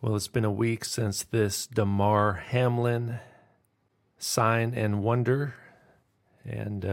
Well, it's been a week since this Damar Hamlin sign and wonder, and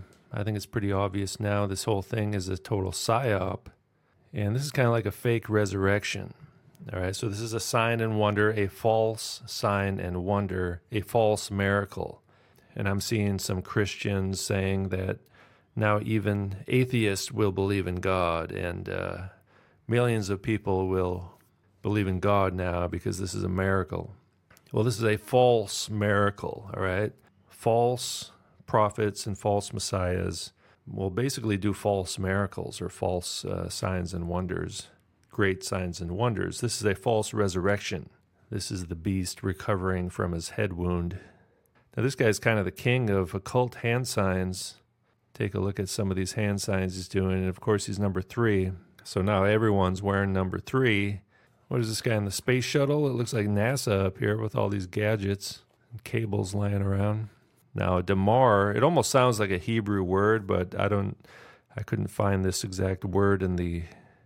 I think it's pretty obvious now this whole thing is a total psyop, and this is kind of like a fake resurrection. All right, so this is a sign and wonder, a false sign and wonder, a false miracle. And I'm seeing some Christians saying that now even atheists will believe in God, and millions of people will believe in God now because this is a miracle. Well, this is a false miracle, all right? False prophets and false messiahs will basically do false miracles or false signs and wonders, great signs and wonders. This is a false resurrection. This is the beast recovering from his head wound. Now, this guy's kind of the king of occult hand signs. Take a look at some of these hand signs he's doing, and of course he's number 3. So now everyone's wearing number 3. What is this guy in the space shuttle? It looks like NASA up here with all these gadgets and cables laying around. Now, Damar, it almost sounds like a Hebrew word, but I couldn't find this exact word in the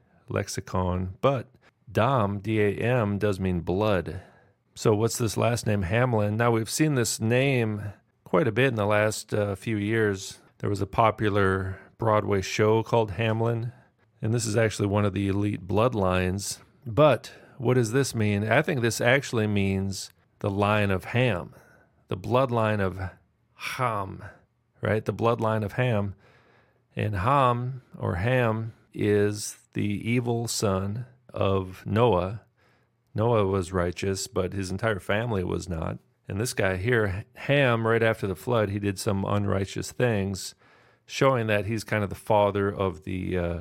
lexicon. But Dam, D-A-M, does mean blood. So what's this last name, Hamlin? Now, we've seen this name quite a bit in the last few years. There was a popular Broadway show called Hamlin, and this is actually one of the elite bloodlines. But what does this mean? I think this actually means the line of Ham, the bloodline of Ham, right? The bloodline of Ham. And Ham, or Ham, is the evil son of Noah. Noah was righteous, but his entire family was not. And this guy here, Ham, right after the flood, he did some unrighteous things, showing that he's kind of the father of the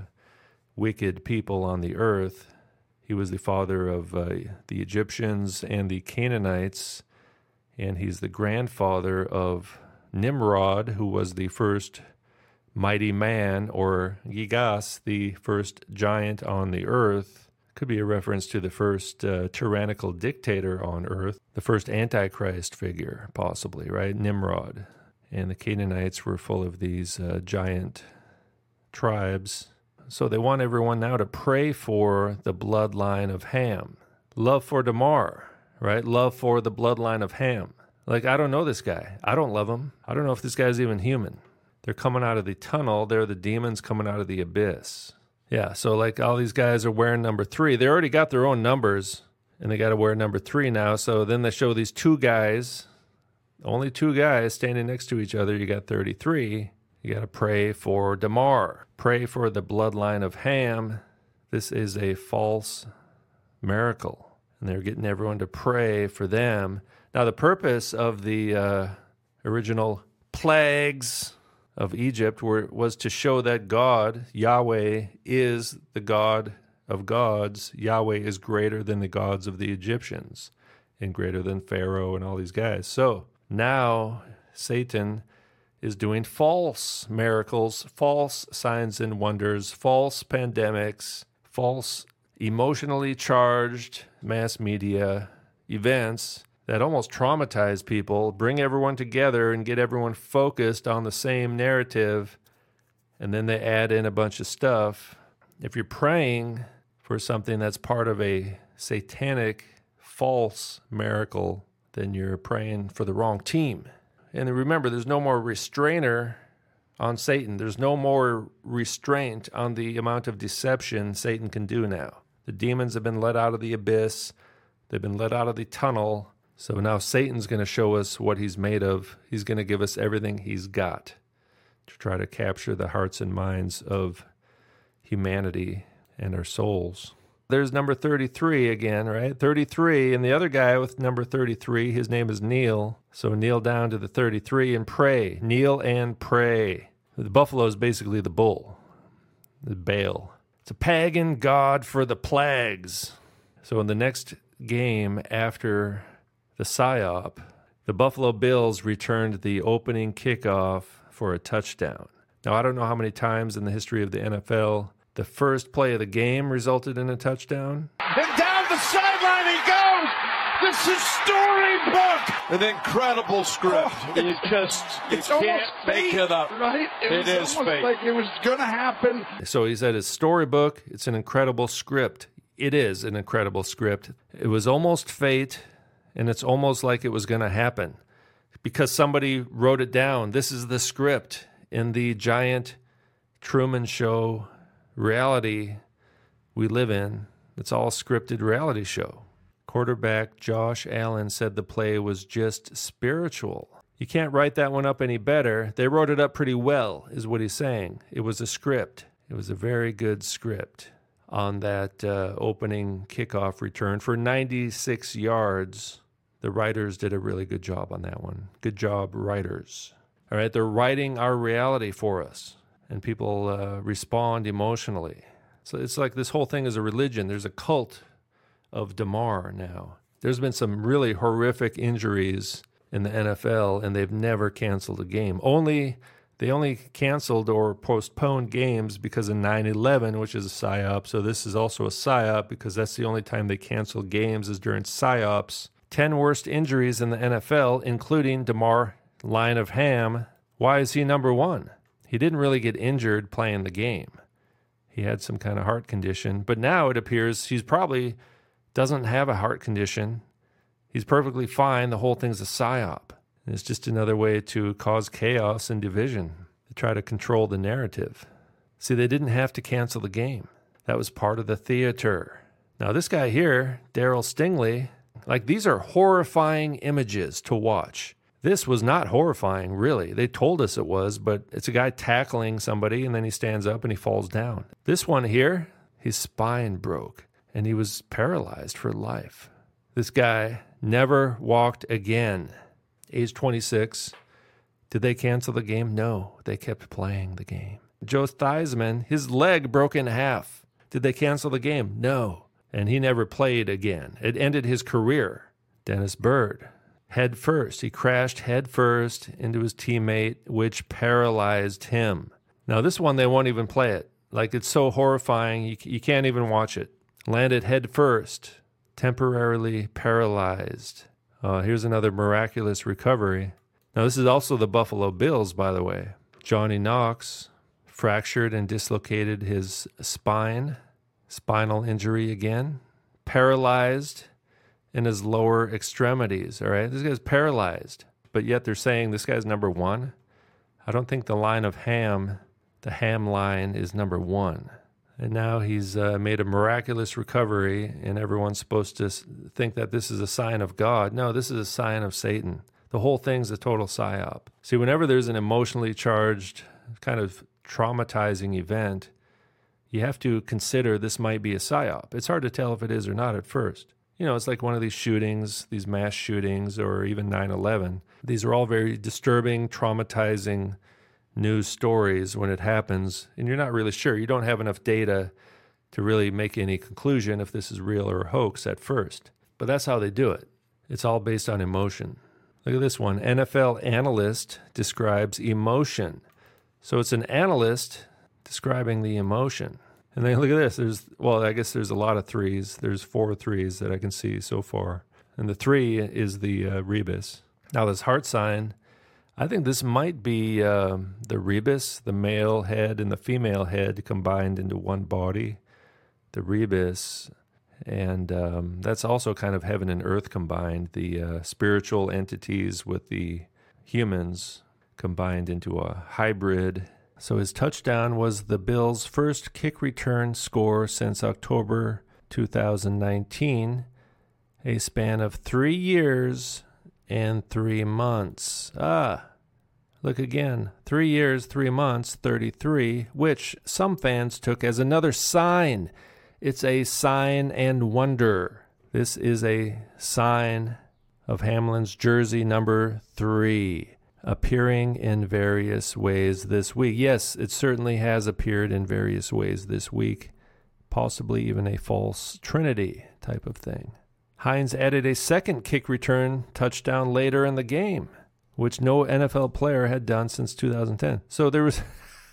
wicked people on the earth. He was the father of the Egyptians and the Canaanites, and he's the grandfather of Nimrod, who was the first mighty man, or Gigas, the first giant on the earth. Could be a reference to the first tyrannical dictator on earth, the first Antichrist figure, possibly, right? Nimrod. And the Canaanites were full of these giant tribes. So they want everyone now to pray for the bloodline of Ham. Love for Damar, right? Love for the bloodline of Ham. Like, I don't know this guy. I don't love him. I don't know if this guy's even human. They're coming out of the tunnel. They're the demons coming out of the abyss. Yeah, so like all these guys are wearing number 3. They already got their own numbers, and they got to wear number 3 now. So then they show these 2 guys, only 2 guys standing next to each other. You got 33. You got to pray for Damar. Pray for the bloodline of Ham. This is a false miracle. And they're getting everyone to pray for them. Now, the purpose of the original plagues of Egypt was to show that God, Yahweh, is the God of gods. Yahweh is greater than the gods of the Egyptians and greater than Pharaoh and all these guys. So now Satan is doing false miracles, false signs and wonders, false pandemics, false emotionally charged mass media events that almost traumatize people, bring everyone together and get everyone focused on the same narrative, and then they add in a bunch of stuff. If you're praying for something that's part of a satanic, false miracle, then you're praying for the wrong team. And remember, there's no more restrainer on Satan. There's no more restraint on the amount of deception Satan can do now. The demons have been let out of the abyss. They've been let out of the tunnel. So now Satan's going to show us what he's made of. He's going to give us everything he's got to try to capture the hearts and minds of humanity and our souls. There's number 33 again, right? 33, and the other guy with number 33, his name is Neil. So kneel down to the 33 and pray. Kneel and pray. The buffalo is basically the bull, the Baal. It's a pagan god for the plagues. So in the next game after the PSYOP, the Buffalo Bills returned the opening kickoff for a touchdown. Now, I don't know how many times in the history of the NFL the first play of the game resulted in a touchdown. And down the sideline he goes! This is storybook! An incredible script. You can't make it up. Right? It is fake. Like it was going to happen. So he said it's storybook. It's an incredible script. it is an incredible script. It was almost fate, and it's almost like it was going to happen because somebody wrote it down. This is the script in the giant Truman Show reality we live in. It's all scripted reality show. Quarterback Josh Allen said the play was just spiritual. You can't write that one up any better. They wrote it up pretty well, is what he's saying. It was a script. It was a very good script on that opening kickoff return for 96 yards. The writers did a really good job on that one. Good job, writers. All right, they're writing our reality for us, and people respond emotionally. So it's like this whole thing is a religion. There's a cult of Damar now. There's been some really horrific injuries in the NFL, and they've never canceled a game. They only canceled or postponed games because of 9/11, which is a PSYOP. So this is also a PSYOP because that's the only time they cancel games is during PSYOPs. 10 worst injuries in the NFL, including Damar Line of Ham. Why is he number one? He didn't really get injured playing the game. He had some kind of heart condition, but now it appears he's probably doesn't have a heart condition. He's perfectly fine. The whole thing's a PSYOP. It's just another way to cause chaos and division, to try to control the narrative. See, they didn't have to cancel the game. That was part of the theater. Now, this guy here, Darryl Stingley, like these are horrifying images to watch. This was not horrifying, really. They told us it was, but it's a guy tackling somebody, and then he stands up and he falls down. This one here, his spine broke, and he was paralyzed for life. This guy never walked again. Age 26. Did they cancel the game? No, they kept playing the game. Joe Theismann, his leg broke in half. Did they cancel the game? No. And he never played again. It ended his career. Dennis Byrd, head first. He crashed head first into his teammate, which paralyzed him. Now, this one, they won't even play it. Like, it's so horrifying, you can't even watch it. Landed head first, temporarily paralyzed. Here's another miraculous recovery. Now, this is also the Buffalo Bills, by the way. Johnny Knox fractured and dislocated his spine, spinal injury again, paralyzed in his lower extremities, all right? This guy's paralyzed, but yet they're saying this guy's number one. I don't think the line of Ham, the Ham line, is number one. And now he's made a miraculous recovery, and everyone's supposed to think that this is a sign of God. No, this is a sign of Satan. The whole thing's a total psyop. See, whenever there's an emotionally charged, kind of traumatizing event, you have to consider this might be a psyop. It's hard to tell if it is or not at first. You know, it's like one of these shootings, these mass shootings, or even 9/11. These are all very disturbing, traumatizing news stories when it happens, and you're not really sure. You don't have enough data to really make any conclusion if this is real or a hoax at first. But that's how they do it. It's all based on emotion. Look at this one. NFL analyst describes emotion. So it's an analyst describing the emotion. And then look at this. I guess there's a lot of threes. There's 4 threes that I can see so far. And the 3 is the rebus. Now this heart sign, I think this might be the rebus, the male head and the female head combined into one body, the rebus. And that's also kind of heaven and earth combined, the spiritual entities with the humans combined into a hybrid. So his touchdown was the Bills' first kick return score since October 2019, a span of 3 years and 3 months. Look again. 3 years, 3 months, 33, which some fans took as another sign. It's a sign and wonder. This is a sign of Hamlin's jersey number 3, appearing in various ways this week. Yes, it certainly has appeared in various ways this week, possibly even a false trinity type of thing. Hines added a second kick return touchdown later in the game, which no NFL player had done since 2010. So there was,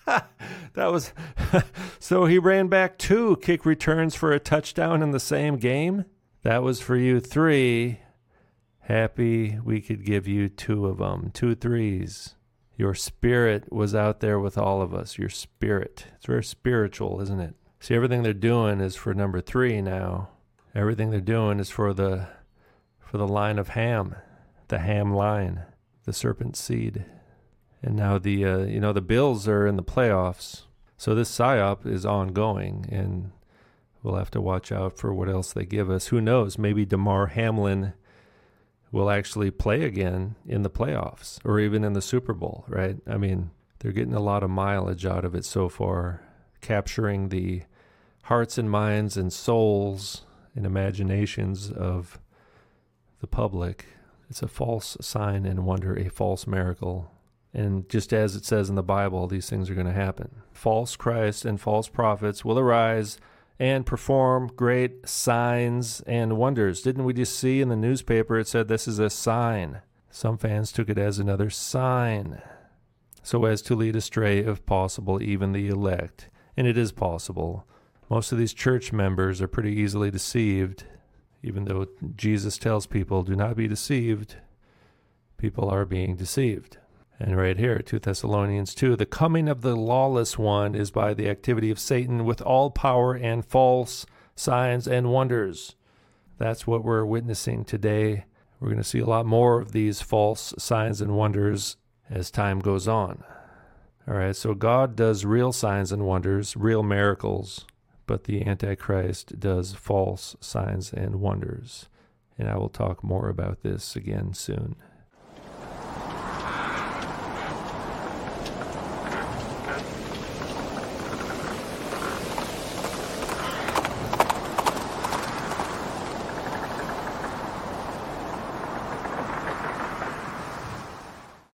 so he ran back 2 kick returns for a touchdown in the same game. That was for you 3. Happy we could give you 2 of them, 2 threes. Your spirit was out there with all of us, your spirit. It's very spiritual, isn't it? See, everything they're doing is for number 3 now. Everything they're doing is for the line of Ham, the Ham line, the serpent seed. And now the Bills are in the playoffs. So this PSYOP is ongoing, and we'll have to watch out for what else they give us. Who knows? Maybe Damar Hamlin will actually play again in the playoffs or even in the Super Bowl, right? I mean, they're getting a lot of mileage out of it so far, capturing the hearts and minds and souls and imaginations of the public. It's a false sign and wonder, a false miracle. And just as it says in the Bible, these things are going to happen. False Christ and false prophets will arise and perform great signs and wonders. Didn't we just see in the newspaper it said this is a sign? Some fans took it as another sign, so as to lead astray, if possible, even the elect. And it is possible. Most of these church members are pretty easily deceived, even though Jesus tells people, do not be deceived. People are being deceived. And right here, 2 Thessalonians 2, the coming of the lawless one is by the activity of Satan with all power and false signs and wonders. That's what we're witnessing today. We're going to see a lot more of these false signs and wonders as time goes on. All right, so God does real signs and wonders, real miracles, but the Antichrist does false signs and wonders. And I will talk more about this again soon.